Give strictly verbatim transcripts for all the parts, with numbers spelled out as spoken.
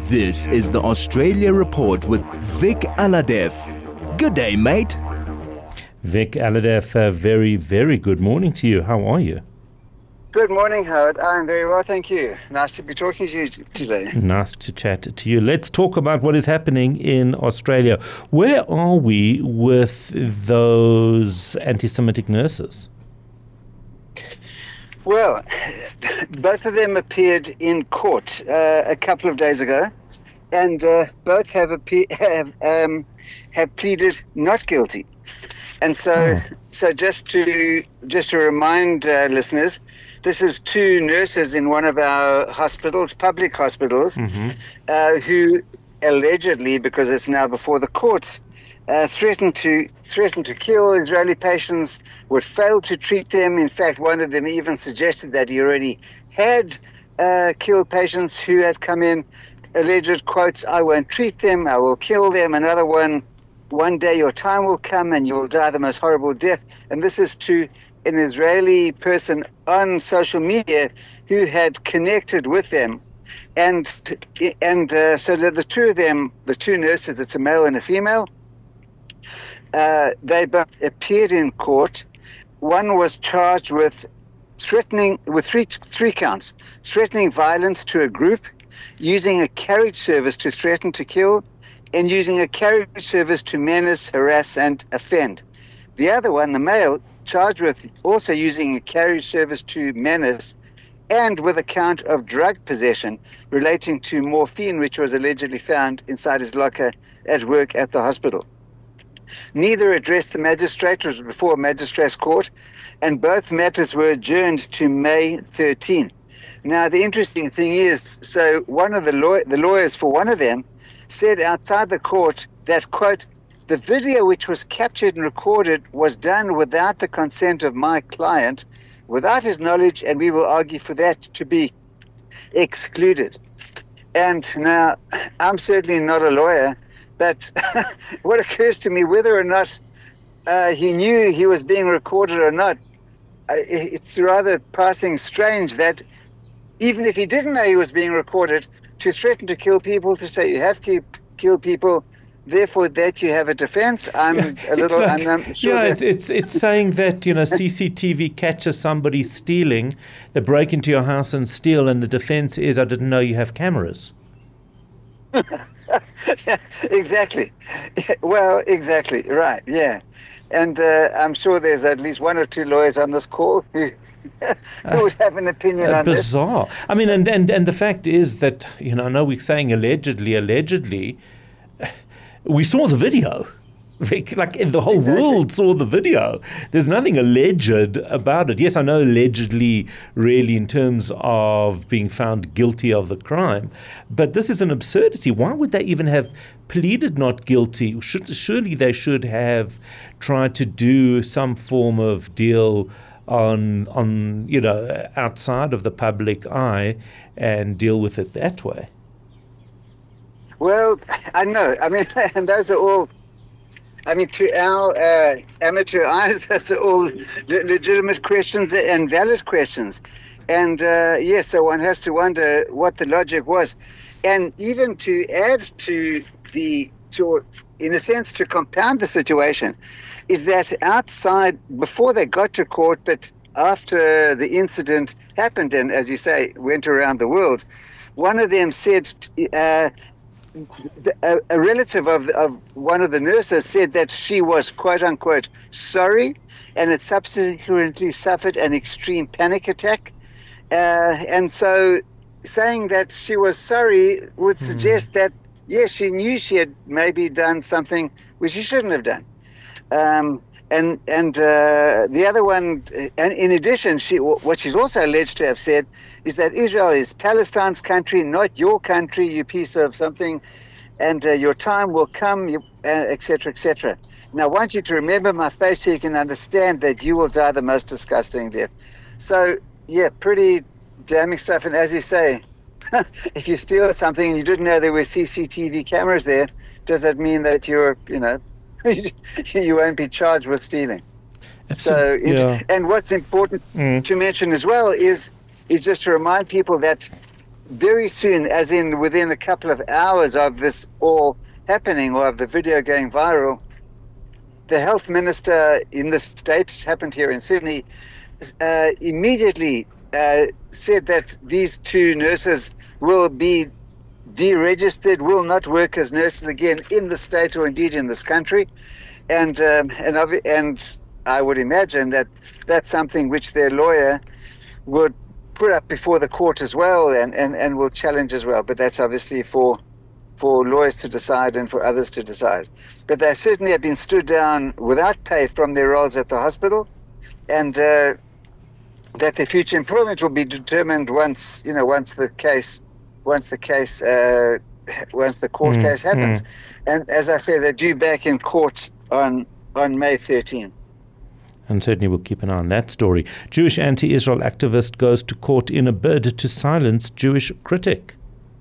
This is the Australia Report with Vic Alhadeff. Good day, mate. Vic Alhadeff, a very, very good morning to you. How are you? Good morning, Howard. I'm very well, thank you. Nice to be talking to you today. Nice to chat to you. Let's talk about what is happening in Australia. Where are we with those anti-Semitic nurses? Well, both of them appeared in court uh, a couple of days ago, and uh, both have, appe- have, um, have pleaded not guilty. And so, oh. so just to just to remind uh, listeners, this is two nurses in one of our hospitals, public hospitals, mm-hmm. uh, who allegedly, because it's now before the courts, uh, threatened to threatened to kill Israeli patients, would fail to treat them. In fact, one of them even suggested that he already had uh, killed patients who had come in. Alleged quotes, "I won't treat them, I will kill them." Another one, "One day your time will come and you will die the most horrible death." And this is to an Israeli person on social media who had connected with them. And and uh, so the, the two of them, the two nurses, it's a male and a female, uh, they both appeared in court. One was charged with threatening, with three three counts, threatening violence to a group, using a carriage service to threaten to kill, and using a carriage service to menace, harass, and offend. The other one, the male, charged with also using a carriage service to menace and with a count of drug possession relating to morphine, which was allegedly found inside his locker at work at the hospital. Neither addressed the magistrate. It was before a magistrate's court, and both matters were adjourned to May thirteenth. Now, the interesting thing is, so one of the, law- the lawyers for one of them said outside the court that, quote, "The video which was captured and recorded was done without the consent of my client, without his knowledge, and we will argue for that to be excluded." And now, I'm certainly not a lawyer, but what occurs to me, whether or not uh, he knew he was being recorded or not, uh, it's rather passing strange that even if he didn't know he was being recorded, to threaten to kill people, to say you have to kill people, therefore that you have a defense. I'm yeah, a little. Like, I'm, I'm sure yeah, that it's, it's it's saying that, you know, C C T V catches somebody stealing, they break into your house and steal, and the defense is, "I didn't know you have cameras." Yeah, exactly. Well, exactly right. Yeah, and uh, I'm sure there's at least one or two lawyers on this call who. Who would have an opinion uh, on bizarre. this? I mean, and, and, and the fact is that, you know, I know we're saying allegedly, allegedly, we saw the video. Like the whole exactly. world saw the video. There's nothing alleged about it. Yes, I know allegedly really in terms of being found guilty of the crime, but this is an absurdity. Why would they even have pleaded not guilty? Should, surely they should have tried to do some form of deal on, on you know, outside of the public eye and deal with it that way. Well, I know. I mean, and those are all, I mean, to our uh, amateur eyes, those are all le- legitimate questions and valid questions. And, uh, yes, yeah, so one has to wonder what the logic was. And even to add to the, to, in a sense, to compound the situation, is that outside, before they got to court, but after the incident happened and, as you say, went around the world, one of them said, uh, a, a relative of, of one of the nurses said that she was, quote unquote, sorry, and had subsequently suffered an extreme panic attack. Uh, and so saying that she was sorry would mm. suggest that, yes, she knew she had maybe done something which she shouldn't have done. Um, and and uh, the other one, and in addition, she what she's also alleged to have said is that Israel is Palestine's country, not your country, you piece of something, and uh, your time will come, you, uh, et cetera, et cetera. Now, I want you to remember my face so you can understand that you will die the most disgusting death. So, yeah, pretty damning stuff. And as you say, if you steal something and you didn't know there were C C T V cameras there, does that mean that you're, you know, you won't be charged with stealing? So, it, yeah. And what's important mm. to mention as well is is just to remind people that very soon, as in within a couple of hours of this all happening, or of the video going viral, the health minister in the state, happened here in Sydney, uh, immediately uh, said that these two nurses will be deregistered, will not work as nurses again in the state or indeed in this country. And um, and and I would imagine that that's something which their lawyer would put up before the court as well, and, and, and will challenge as well. But that's obviously for for lawyers to decide and for others to decide. But they certainly have been stood down without pay from their roles at the hospital, and uh, that their future employment will be determined once you know once the case once the case uh, once the court mm, case happens. Mm. And as I say, they're due back in court on on May thirteenth. And certainly we'll keep an eye on that story. Jewish anti-Israel activist goes to court in a bid to silence Jewish critic.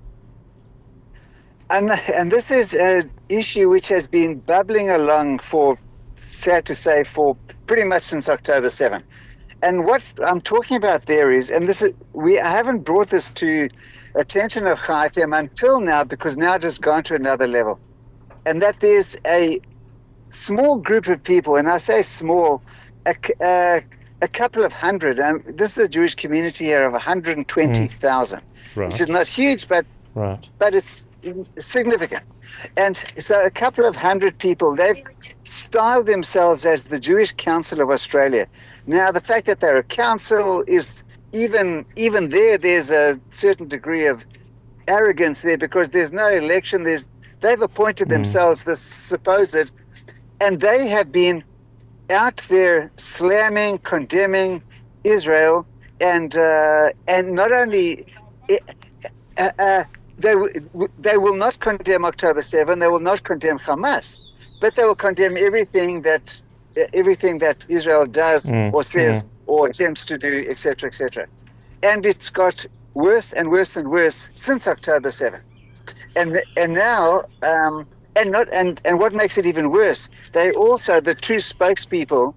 And and this is an issue which has been bubbling along for, fair to say, for pretty much since October seventh. And what I'm talking about there is, and this is, we I haven't brought this to attention of Chai F M until now, because now it has gone to another level. And that there's a small group of people, and I say small, a, uh, a couple of hundred. Um, this is a Jewish community here of one hundred twenty thousand, mm. right. which is not huge, but right. but it's significant. And so a couple of hundred people, they've styled themselves as the Jewish Council of Australia. Now, the fact that they're a council is even even there, there's a certain degree of arrogance there, because there's no election. There's they've appointed mm. themselves this supposed, and they have been out there slamming, condemning Israel, and uh, and not only uh, uh, they they will not condemn October seventh, they will not condemn Hamas, but they will condemn everything that everything that Israel does mm, or says mm. or attempts to do, et cetera, et cetera. And it's got worse and worse and worse since October seventh. And and now, um, and not and, and what makes it even worse, they also, the two spokespeople,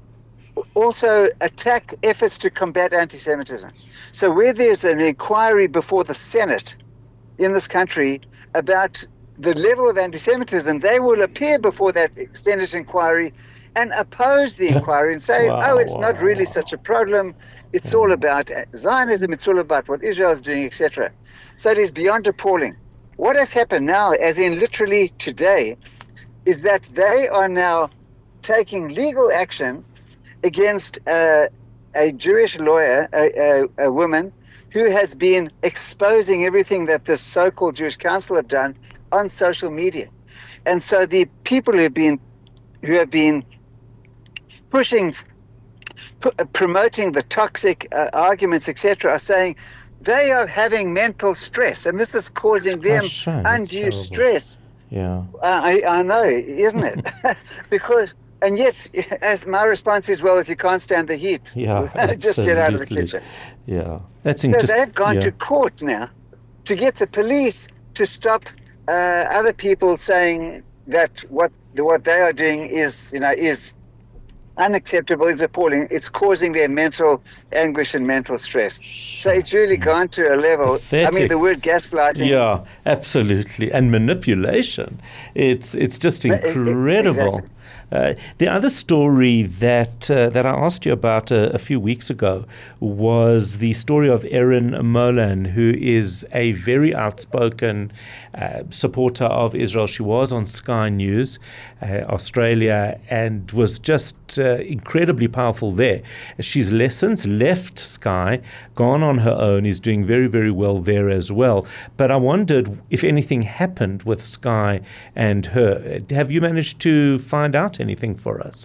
also attack efforts to combat anti-Semitism. So where there's an inquiry before the Senate in this country about the level of anti-Semitism, they will appear before that Senate inquiry and oppose the inquiry and say, wow, oh, it's wow, not really wow. such a problem. It's yeah. all about Zionism. It's all about what Israel is doing, et cetera. So it is beyond appalling. What has happened now, as in literally today, is that they are now taking legal action against uh, a Jewish lawyer, a, a, a woman, who has been exposing everything that the so-called Jewish Council have done on social media. And so the people who have been, who have been pushing, p- promoting the toxic uh, arguments, et cetera, are saying they are having mental stress, and this is causing them oh, undue stress. Yeah, uh, I, I know, isn't it? Because, and yet, as my response is, well, if you can't stand the heat, yeah, just get out of the kitchen. Yeah, that's so interesting. They've gone yeah. to court now to get the police to stop uh, other people saying that what what they are doing is, you know, is unacceptable, is appalling. It's causing their mental anguish and mental stress. So it's really gone to a level. Pathetic. I mean, the word gaslighting. Yeah, absolutely, and manipulation. It's it's just incredible. Exactly. Uh, the other story that uh, that I asked you about a, a few weeks ago was the story of Erin Molan, who is a very outspoken uh, supporter of Israel. She was on Sky News uh, Australia and was just uh, incredibly powerful there. She's since left Sky, gone on her own, is doing very, very well there as well. But I wondered if anything happened with Sky and her. Have you managed to find out anything for us?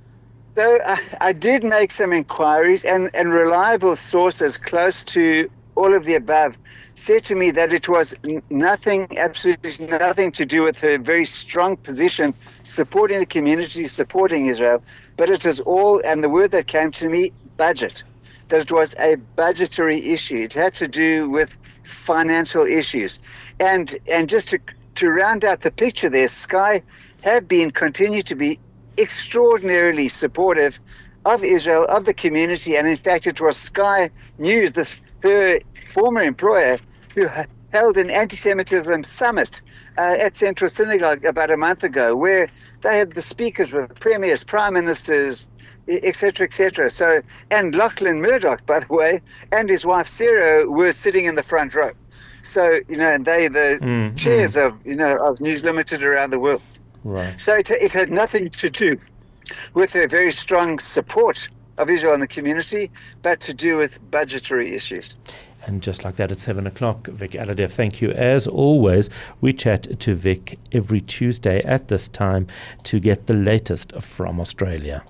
So uh, I did make some inquiries, and, and reliable sources close to all of the above said to me that it was n- nothing, absolutely nothing to do with her very strong position supporting the community, supporting Israel, but it was all, and the word that came to me, budget, that it was a budgetary issue. It had to do with financial issues. And and just to, to round out the picture there, Sky have been, continue to be extraordinarily supportive of Israel, of the community, and in fact it was Sky News, this her former employer, who held an anti-Semitism summit uh, at Central Synagogue about a month ago, where they had the speakers were premiers, prime ministers, et cetera, et cetera. So, and Lachlan Murdoch, by the way, and his wife Sarah were sitting in the front row. So, you know, and they the mm, chairs mm. of, you know, of News Limited around the world. Right. So it, it had nothing to do with a very strong support of Israel in the community, but to do with budgetary issues. And just like that, at seven o'clock, Vic Alhadeff, thank you. As always, we chat to Vic every Tuesday at this time to get the latest from Australia.